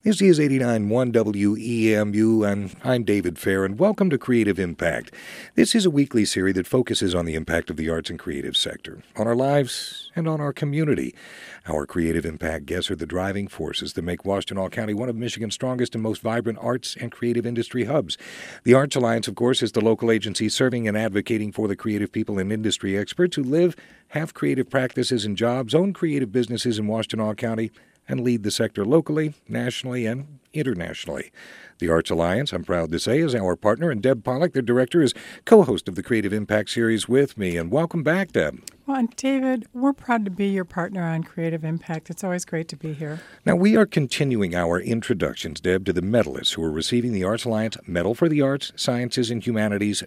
This is 89.1 WEMU, and I'm David Fair, and welcome to Creative Impact. This is a weekly series that focuses on the impact of the arts and creative sector, on our lives and on our community. Our Creative Impact guests are the driving forces that make Washtenaw County one of Michigan's strongest and most vibrant arts and creative industry hubs. The Arts Alliance, of course, is the local agency serving and advocating for the creative people and industry experts who live, have creative practices and jobs, own creative businesses in Washtenaw County, and lead the sector locally, nationally, and internationally. The Arts Alliance, I'm proud to say, is our partner, and Deb Pollock, their director, is co-host of the Creative Impact series with me. And welcome back, Deb. Well, and David, we're proud to be your partner on Creative Impact. It's always great to be here. Now, we are continuing our introductions, Deb, to the medalists who are receiving the Arts Alliance Medal for the Arts, Sciences, and Humanities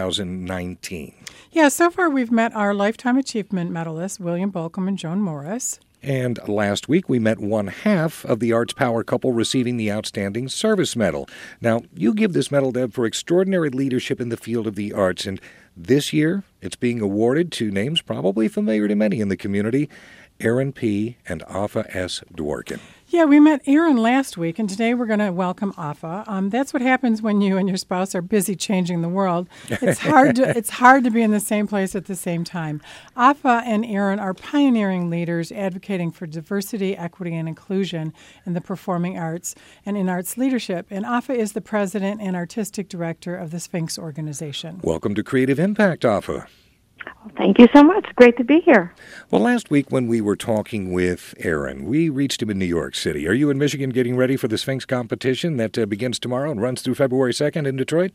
2019. Yeah, so far we've met our Lifetime Achievement medalists, William Bolcom and Joan Morris. And last week, we met one half of the Arts Power couple receiving the Outstanding Service Medal. Now, you give this medal, Deb, for extraordinary leadership in the field of the arts. And this year, it's being awarded to names probably familiar to many in the community, Aaron P. and Afa S. Dworkin. Yeah, we met Aaron last week, and today we're going to welcome Afa. That's what happens when you and your spouse are busy changing the world. It's hard to be in the same place at the same time. Afa and Aaron are pioneering leaders advocating for diversity, equity, and inclusion in the performing arts and in arts leadership. And Afa is the president and artistic director of the Sphinx organization. Welcome to Creative Impact, Afa. Thank you so much. Great to be here. Well, last week when we were talking with Aaron, we reached him in New York City. Are you in Michigan getting ready for the Sphinx competition that begins tomorrow and runs through February 2nd in Detroit?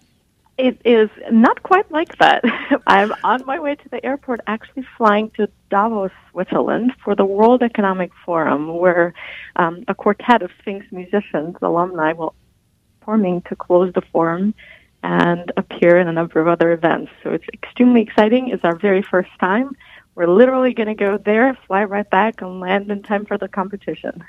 It is not quite like that. I'm on my way to the airport, actually flying to Davos, Switzerland for the World Economic Forum, where a quartet of Sphinx musicians, alumni, will be performing to close the forum and appear in a number of other events. So it's extremely exciting. It's our very first time. We're literally going to go there, fly right back, and land in time for the competition.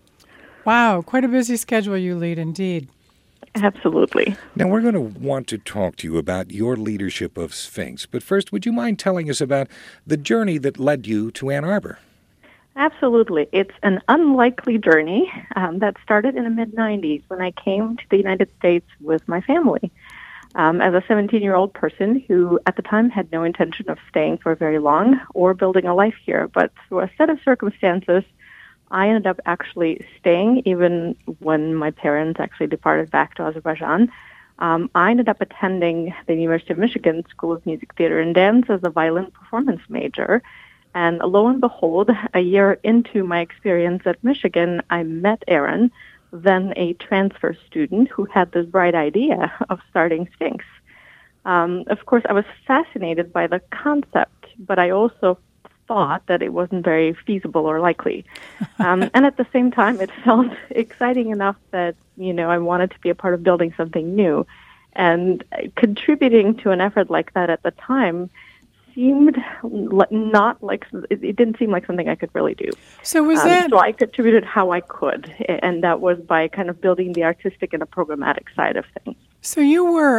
Wow, quite a busy schedule you lead indeed. Absolutely. Now, we're going to want to talk to you about your leadership of Sphinx. But first, would you mind telling us about the journey that led you to Ann Arbor? Absolutely. It's an unlikely journey that started in the mid-'90s when I came to the United States with my family. As a 17-year-old person who at the time had no intention of staying for very long or building a life here. But through a set of circumstances, I ended up actually staying even when my parents actually departed back to Azerbaijan. I ended up attending the University of Michigan School of Music, Theater, and Dance as a violin performance major. And lo and behold, a year into my experience at Michigan, I met Aaron, then a transfer student who had this bright idea of starting Sphinx. Of course, I was fascinated by the concept, but I also thought that it wasn't very feasible or likely. And at the same time, it felt exciting enough that, I wanted to be a part of building something new. And contributing to an effort like that at the time seemed not like it didn't seem like something I could really do. So was that? So I contributed how I could, and that was by kind of building the artistic and the programmatic side of things. So you were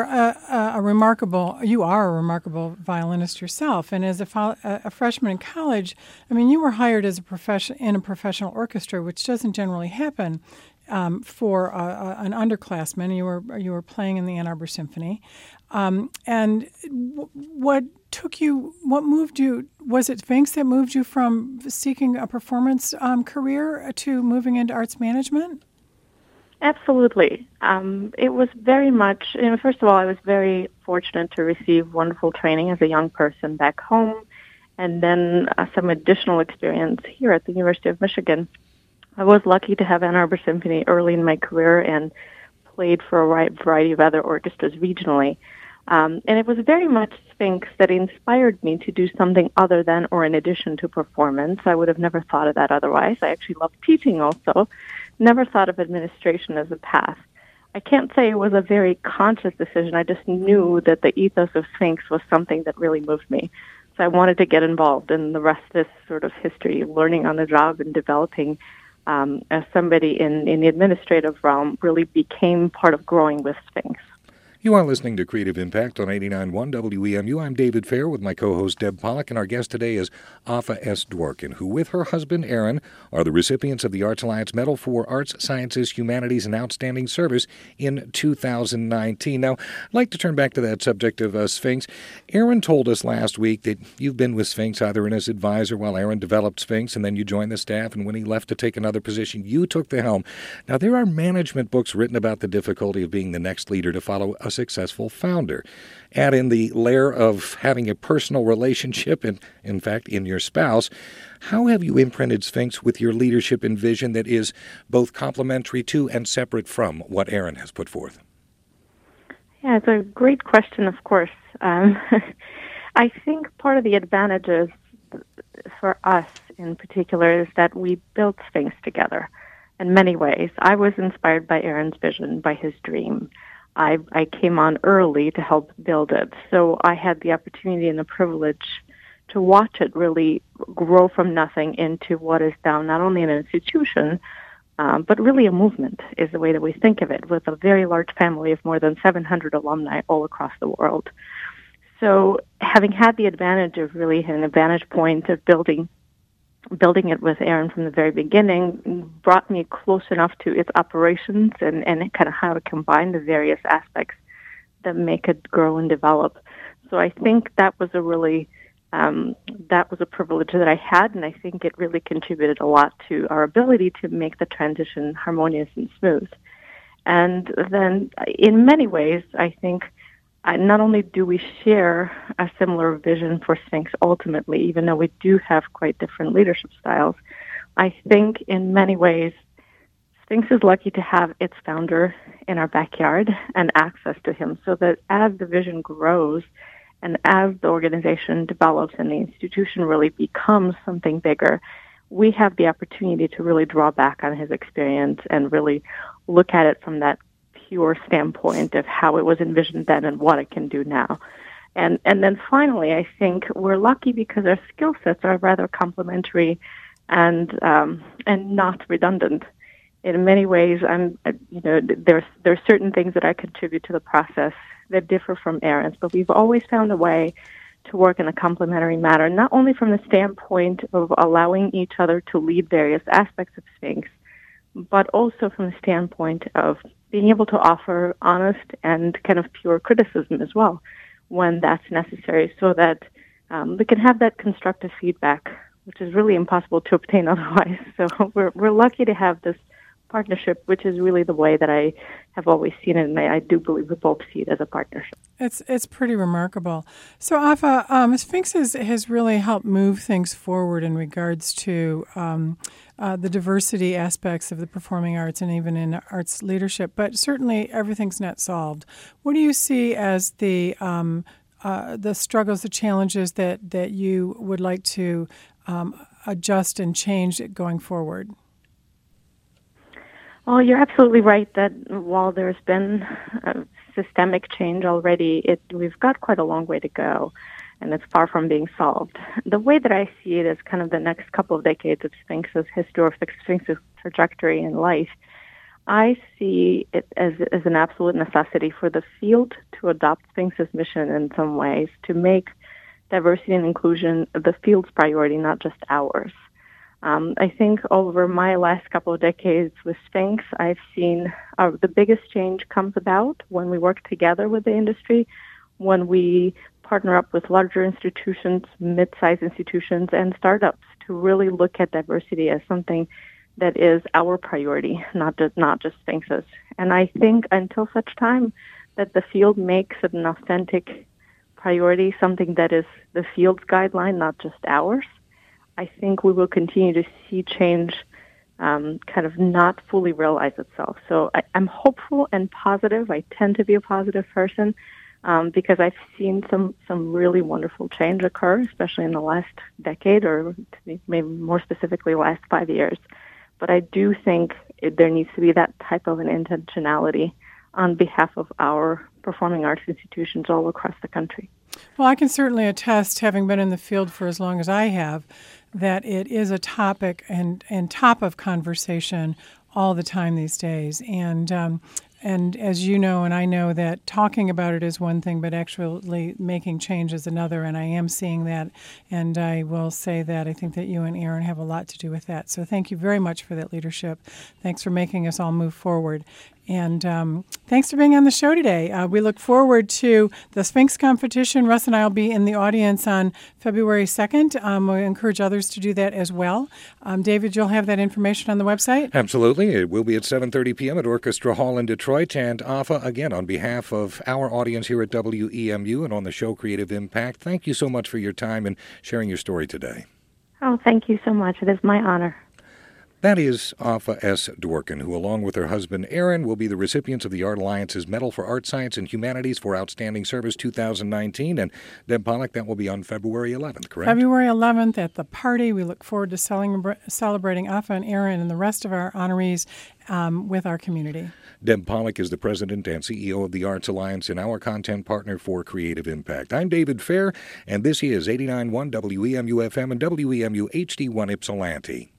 you are a remarkable violinist yourself, and as a freshman in college, you were hired as in a professional orchestra, which doesn't generally happen for an underclassman. You were playing in the Ann Arbor Symphony, and what moved you? Was it Sphinx that moved you from seeking a performance career to moving into arts management? Absolutely. It was very much, first of all, I was very fortunate to receive wonderful training as a young person back home, and then some additional experience here at the University of Michigan. I was lucky to have Ann Arbor Symphony early in my career and played for a variety of other orchestras regionally. And it was very much Sphinx that inspired me to do something other than or in addition to performance. I would have never thought of that otherwise. I actually love teaching also. Never thought of administration as a path. I can't say it was a very conscious decision. I just knew that the ethos of Sphinx was something that really moved me. So I wanted to get involved, and the rest is sort of history, learning on the job and developing as somebody in the administrative realm really became part of growing with Sphinx. You are listening to Creative Impact on 89.1 WEMU. I'm David Fair with my co-host Deb Pollack, and our guest today is Afa S. Dworkin, who with her husband Aaron are the recipients of the Arts Alliance Medal for Arts, Sciences, Humanities, and Outstanding Service in 2019. Now, I'd like to turn back to that subject of Sphinx. Aaron told us last week that you've been with Sphinx either in as advisor while Aaron developed Sphinx, and then you joined the staff, and when he left to take another position, you took the helm. Now, there are management books written about the difficulty of being the next leader to follow a successful founder. Add in the layer of having a personal relationship, and in fact, in your spouse. How have you imprinted Sphinx with your leadership and vision that is both complementary to and separate from what Aaron has put forth? Yeah, it's a great question, of course. I think part of the advantages for us in particular is that we built Sphinx together in many ways. I was inspired by Aaron's vision, by his dream. I came on early to help build it, so I had the opportunity and the privilege to watch it really grow from nothing into what is now not only an institution, but really a movement is the way that we think of it, with a very large family of more than 700 alumni all across the world. So having had the advantage of really an advantage point of building it with Aaron from the very beginning brought me close enough to its operations and kind of how to combine the various aspects that make it grow and develop. So I think that was a really that was a privilege that I had, and I think it really contributed a lot to our ability to make the transition harmonious and smooth. And then in many ways, I think not only do we share a similar vision for Sphinx ultimately, even though we do have quite different leadership styles, I think in many ways Sphinx is lucky to have its founder in our backyard and access to him, so that as the vision grows and as the organization develops and the institution really becomes something bigger, we have the opportunity to really draw back on his experience and really look at it from that pure standpoint of how it was envisioned then and what it can do now. And then finally, I think we're lucky because our skill sets are rather complementary and not redundant. In many ways, there's certain things that I contribute to the process that differ from Aaron's, but we've always found a way to work in a complementary manner, not only from the standpoint of allowing each other to lead various aspects of Sphinx, but also from the standpoint of being able to offer honest and kind of pure criticism as well when that's necessary, so that we can have that constructive feedback, which is really impossible to obtain otherwise. So we're lucky to have this partnership, which is really the way that I have always seen it, and I do believe we both see it as a partnership. It's pretty remarkable. So, Afa, Sphinx has really helped move things forward in regards to the diversity aspects of the performing arts and even in arts leadership, but certainly everything's not solved. What do you see as the struggles, the challenges that you would like to adjust and change going forward? Well, you're absolutely right that while there's been systemic change already, we've got quite a long way to go, and it's far from being solved. The way that I see it as kind of the next couple of decades of Sphinx's history, or Sphinx's trajectory in life, I see it as an absolute necessity for the field to adopt Sphinx's mission in some ways, to make diversity and inclusion the field's priority, not just ours. I think over my last couple of decades with Sphinx, I've seen the biggest change comes about when we work together with the industry, when we partner up with larger institutions, mid-sized institutions, and startups to really look at diversity as something that is our priority, not just Sphinx's. And I think until such time that the field makes it an authentic priority, something that is the field's guideline, not just ours, I think we will continue to see change kind of not fully realize itself. So I'm hopeful and positive. I tend to be a positive person because I've seen some really wonderful change occur, especially in the last decade, or maybe more specifically last 5 years. But I do think there needs to be that type of an intentionality on behalf of our performing arts institutions all across the country. Well, I can certainly attest, having been in the field for as long as I have, that it is a topic and top of conversation all the time these days. And And as you know, and I know, that talking about it is one thing, but actually making change is another. And I am seeing that. And I will say that I think that you and Aaron have a lot to do with that. So thank you very much for that leadership. Thanks for making us all move forward. And thanks for being on the show today. We look forward to the Sphinx competition. Russ and I will be in the audience on February 2nd. We encourage others to do that as well. David, you'll have that information on the website? Absolutely. It will be at 7:30 p.m. at Orchestra Hall in Detroit. And Afa, again, on behalf of our audience here at WEMU and on the show Creative Impact, thank you so much for your time and sharing your story today. Oh, thank you so much. It is my honor. That is Afa S. Dworkin, who, along with her husband Aaron, will be the recipients of the Art Alliance's Medal for Art, Science, and Humanities for Outstanding Service 2019. And Deb Pollack, that will be on February 11th, correct? February 11th at the party. We look forward to celebrating Afa and Aaron and the rest of our honorees with our community. Deb Pollack is the president and CEO of the Arts Alliance and our content partner for Creative Impact. I'm David Fair, and this is 89.1 WEMU FM and WEMU HD1 Ypsilanti.